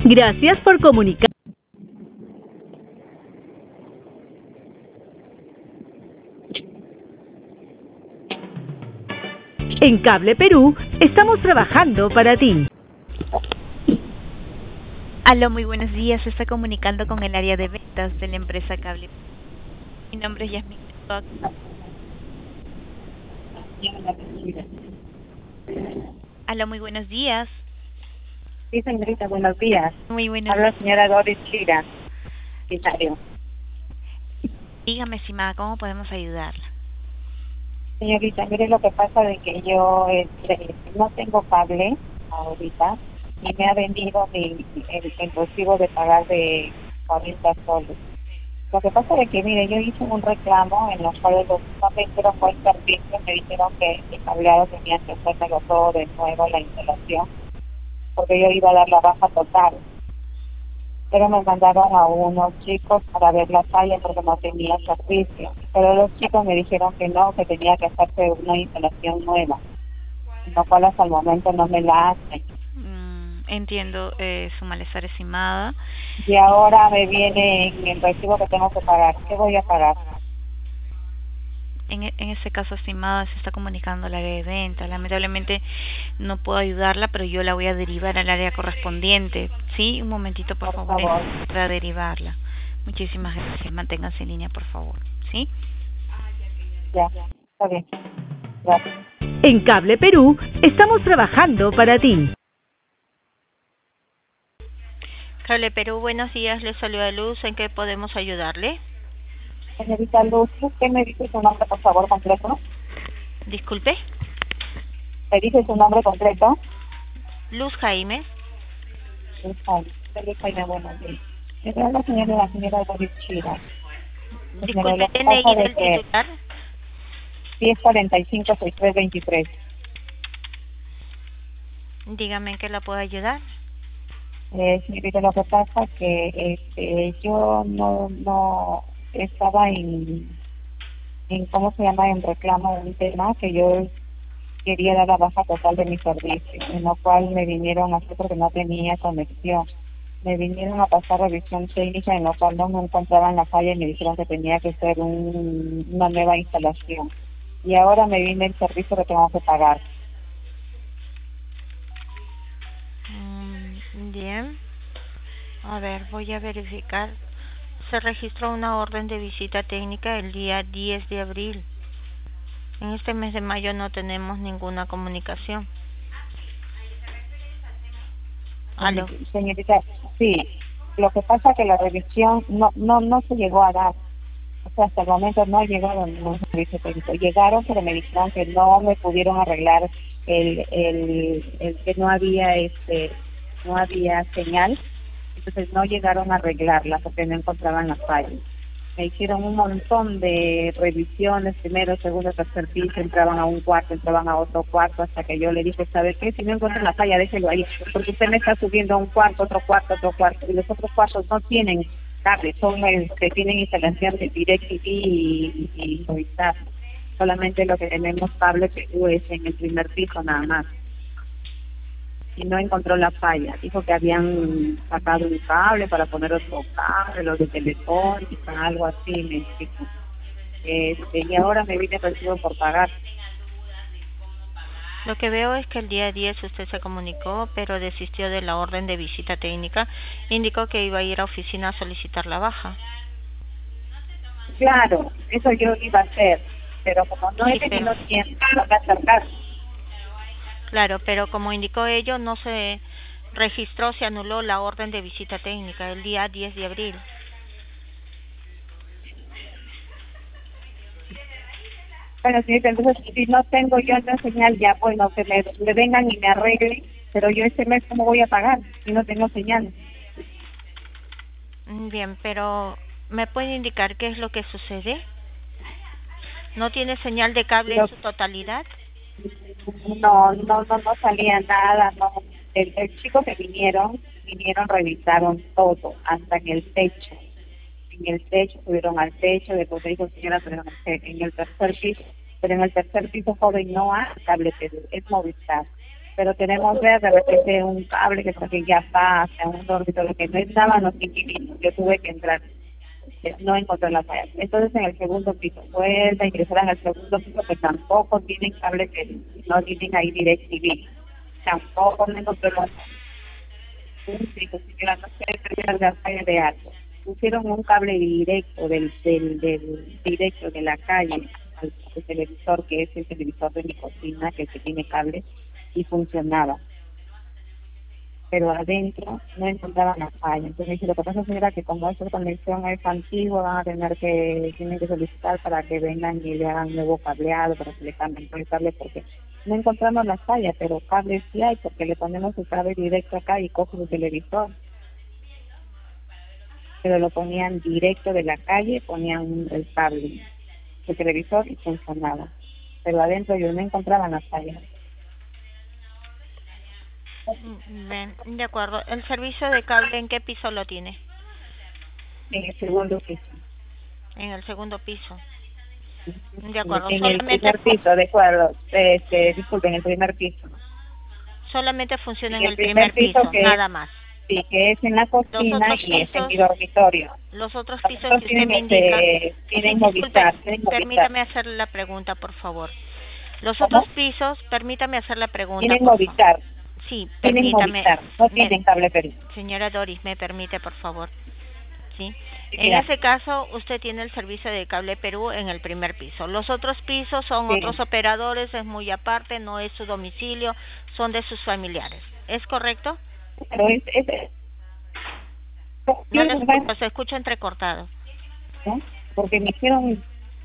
Gracias por comunicar. En Cable Perú estamos trabajando para ti. Aló, muy buenos días. Se está comunicando con el área de ventas de la empresa Cable. Mi nombre es Yasmin. Aló, muy buenos días. Sí, señorita, buenos días. Muy buenos Habla días. señora Doris Chira, Italia. Dígame, estimada, ¿cómo podemos ayudarla? Señorita, mire lo que pasa de que yo no tengo cable ahorita y me ha vendido el recibo de pagar de 40 soles. Lo que pasa es que, mire, yo hice un reclamo en los cuales no me hicieron buen servicio, me dijeron que el cableado tenía que hacérmelo todo de nuevo, la instalación, porque yo iba a dar la baja total. Pero me mandaron a unos chicos para ver la falla porque no tenía servicio. Pero los chicos me dijeron que no, que tenía que hacerse una instalación nueva, lo cual hasta el momento no me la hacen. Entiendo su malestar, estimada. Y ahora me viene en el recibo que tengo que pagar. ¿Qué voy a pagar? En este caso, estimada, se está comunicando al área de ventas. Lamentablemente no puedo ayudarla, pero yo la voy a derivar al área correspondiente. ¿Sí? Un momentito, por favor, para derivarla. Muchísimas gracias. Manténganse en línea, por favor. ¿Sí? Ya, está bien. Gracias. En Cable Perú estamos trabajando para ti. Cable Perú, buenos días. Les saluda Luz. ¿En qué podemos ayudarle? Señorita Luz, ¿usted me dice su nombre, por favor, completo? Disculpe. ¿Me dice su nombre completo? Luz Jaime. Luz Jaime, buenos días. Me da la señora Doris Chira. Disculpe, ¿tiene ella el titular? 1045-6323. Dígame en qué la puedo ayudar. Señorita, lo que pasa que yo no estaba en cómo se llama, en reclamo de un tema que yo quería dar la baja total de mi servicio, en lo cual me vinieron a hacer porque no tenía conexión. Me vinieron a pasar revisión técnica en lo cual no me encontraba en la falla y me dijeron que tenía que ser una nueva instalación. Y ahora me viene el servicio que tengo que pagar. Bien. A ver, voy a verificar. Se registró una orden de visita técnica el día 10 de abril. En este mes de mayo no tenemos ninguna comunicación. ¿Aló? Señorita, sí. Lo que pasa es que la revisión no se llegó a dar. O sea, hasta el momento no llegaron ningún servicio técnico. Llegaron, pero me dijeron que no me pudieron arreglar el que no había señal. Entonces no llegaron a arreglarla porque no encontraban la falla. Me hicieron un montón de revisiones, primero, segundo, tercer piso, entraban a un cuarto, entraban a otro cuarto, hasta que yo le dije, ¿sabe qué? Si no encuentran la falla, déjelo ahí, porque usted me está subiendo a un cuarto, otro cuarto, y los otros cuartos no tienen cables, son que tienen instalación de DirecTV y Movistar. Solamente lo que tenemos cable Perú es en el primer piso nada más. Y no encontró la falla. Dijo que habían sacado un cable para poner otro cable, lo de Telefónica, algo así, me dijo. Y ahora me vine recibo por pagar. Lo que veo es que el día 10 usted se comunicó, pero desistió de la orden de visita técnica. Indicó que iba a ir a oficina a solicitar la baja. Claro, eso yo iba a hacer, pero como no he tenido tiempo, no me acercar. Claro, pero como indicó ello, no se registró, se anuló la orden de visita técnica el día 10 de abril. Bueno, señorita, entonces si no tengo yo la señal ya, bueno, que me vengan y me arreglen, pero yo este mes ¿cómo voy a pagar si no tengo señal? Bien, pero ¿me puede indicar qué es lo que sucede? ¿No tiene señal de cable en su totalidad? No salía nada, no. El chico que revisaron todo, hasta en el techo. En el techo, subieron al techo, después dijo señora, pero en el tercer piso, joven, no hay cable Perú, es Movistar. pero tenemos de repente un cable que ya pasa, un dormitorio que no estaban los inquilinos, yo tuve que entrar, no encontré la falla. Entonces en el segundo piso, vuelve a ingresar en el segundo piso que tampoco tienen cable que no tienen ahí DirecTV, tampoco me encontré la falla. Un piso, siquiera no sé, terminar la falla de algo. Pusieron un cable directo del directo de la calle al televisor, que es el televisor de mi cocina, que tiene cable, y funcionaba. Pero adentro no encontraban la falla. Entonces dije, lo que pasa, señora, que como esta conexión es antigua, van a tienen que solicitar para que vengan y le hagan nuevo cableado, para que le cambien el cable, porque no encontramos la falla, pero cable sí hay, porque le ponemos el cable directo acá y coge el televisor. Pero lo ponían directo de la calle, ponían el cable del televisor y funcionaba. Pero adentro yo no encontraba la falla. Bien, de acuerdo. ¿El servicio de cable en qué piso lo tiene? En el segundo piso. En el segundo piso. De acuerdo. En el primer piso, de acuerdo. Disculpen, en el primer piso. Solamente funciona en el primer piso, nada es, más. Sí, que es en la cocina y es en mi dormitorio. Los otros pisos que usted me indica... Tienen Movistar. Permítame hacer la pregunta, por favor. Los ¿Cómo? otros pisos, permítame hacer la pregunta. Tienen Movistar. Sí, tienen Movistar, no tienen cable Perú. Señora Doris, me permite, por favor. Sí. Sí, en ese caso, usted tiene el servicio de cable Perú en el primer piso. Los otros pisos son otros operadores, es muy aparte, no es su domicilio, son de sus familiares. ¿Es correcto? Pero no le escucho, se escucha entrecortado. ¿No? Porque me hicieron...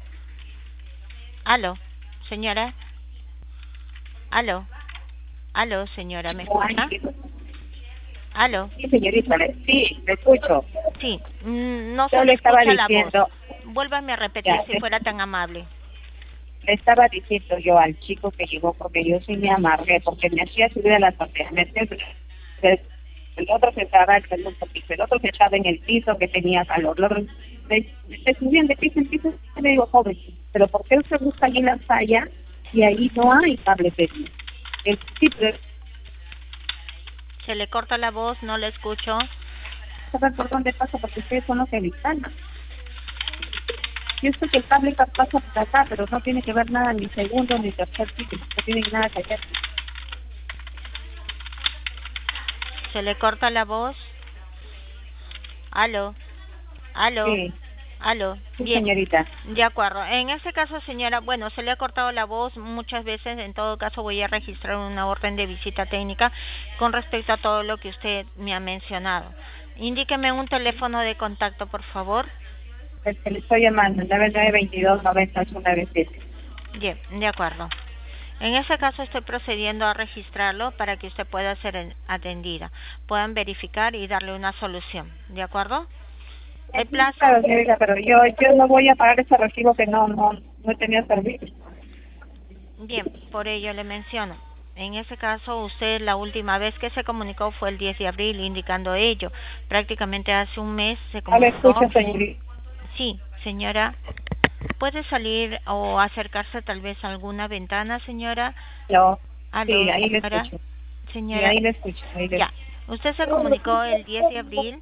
Aló, señora. Aló, señora, ¿me escucha? Aló. Sí, señorita, sí, le escucho. Sí, no yo se le escucha estaba la diciendo, voz. Vuélvame a repetir si fuera tan amable. Le estaba diciendo yo al chico que llegó, porque yo sí me amargué, porque me hacía subir a la azotea, el otro se estaba en el segundo piso, el otro se estaba en el piso que tenía calor, se subían de piso en piso, y le digo, joven, pero ¿por qué usted busca allí la falla y ahí no hay cable Perú? El tipo se le corta la voz, no le escucho. ¿Saben por dónde pasa? Porque ustedes son los que le instalan. Yo sé que el cable pasa por acá, pero no tiene que ver nada ni segundo ni tercer piso, no tiene nada que ver. Se le corta la voz. Aló. Sí. Aló. Sí, bien, señorita. De acuerdo. En ese caso, señora, bueno, se le ha cortado la voz muchas veces. En todo caso, voy a registrar una orden de visita técnica con respecto a todo lo que usted me ha mencionado. Indíqueme un teléfono de contacto, por favor. El que le estoy llamando, 9922-9897. Bien, de acuerdo. En ese caso estoy procediendo a registrarlo para que usted pueda ser atendida. Puedan verificar y darle una solución. ¿De acuerdo? El plazo... Claro, señorita, pero yo no voy a pagar ese recibo que no he tenido servicio. Bien, por ello le menciono. En ese caso, usted la última vez que se comunicó fue el 10 de abril indicando ello. Prácticamente hace un mes se comunicó. No le escucho, señorita. Sí, señora. ¿Puede salir o acercarse tal vez a alguna ventana, señora? No. ¿Aló, sí, ahí le señora? escucho. Señora. Sí, ahí le escucho. Ya. Usted se comunicó el 10 de abril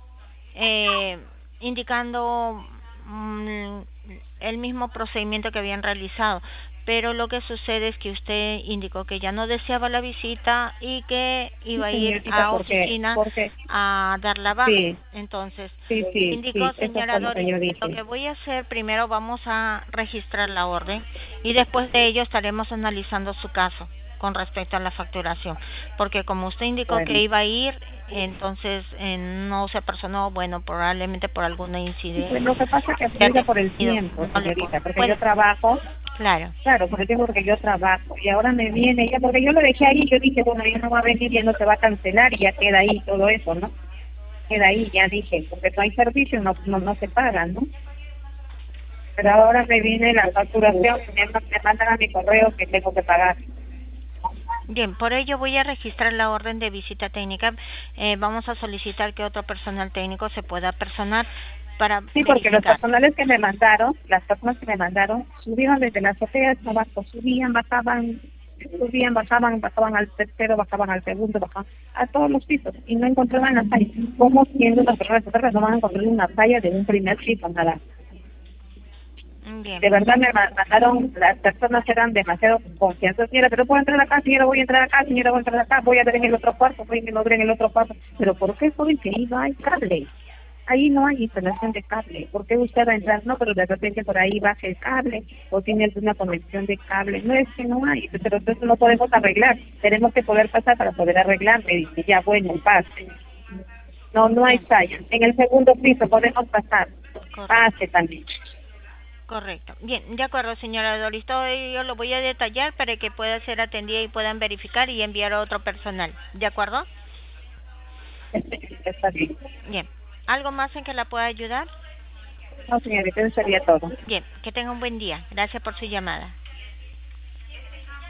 indicando el mismo procedimiento que habían realizado, pero lo que sucede es que usted indicó que ya no deseaba la visita y que iba a ir a oficina a dar la baja. Sí. Entonces, indicó, señora Doris, lo que voy a hacer primero, vamos a registrar la orden y después de ello estaremos analizando su caso con respecto a la facturación, porque como usted indicó que iba a ir, entonces no se personó, bueno, probablemente por alguna incidencia. Pues lo que pasa es que aplica por el tiempo, señorita, porque yo trabajo. Claro, por el tiempo, porque yo trabajo y ahora me viene ella, porque yo lo dejé ahí, yo dije, bueno, ella no va a venir, ya no se va a cancelar y ya queda ahí todo eso, ¿no? Queda ahí, ya dije, porque no hay servicio, no se pagan, ¿no? Pero ahora me viene la facturación, me mandan a mi correo que tengo que pagar. Bien, por ello voy a registrar la orden de visita técnica. Vamos a solicitar que otro personal técnico se pueda personar para porque los personales que me mandaron, las personas que me mandaron, subieron desde la azotea, subían, bajaban, Subían, bajaban al tercero, bajaban al segundo, bajaban a todos los pisos y no encontraban la falla. ¿Cómo siendo una persona no van a encontrar una falla de un primer piso, nada? Bien. De verdad me mandaron, las personas eran demasiado confianzas. Señora, pero puedo entrar acá, señora, voy a entrar acá, señora, voy a entrar acá, voy a ver en el otro cuarto, voy a ver en el otro cuarto. Pero ¿por qué, joven, que ahí no hay cable? Ahí no hay instalación de cable. ¿Por qué usted va a entrar? No, pero de repente por ahí baja el cable o tiene alguna conexión de cable. No, es que no hay, pero eso no podemos arreglar. Tenemos que poder pasar para poder arreglar. Me dice, ya, bueno, pase. No hay falla. En el segundo piso podemos pasar. Pase también. Correcto. Bien, de acuerdo, señora Doris. Todo yo lo voy a detallar para que pueda ser atendida y puedan verificar y enviar a otro personal. ¿De acuerdo? Está bien. Bien. ¿Algo más en que la pueda ayudar? No, señorita, eso sería todo. Bien, que tenga un buen día. Gracias por su llamada.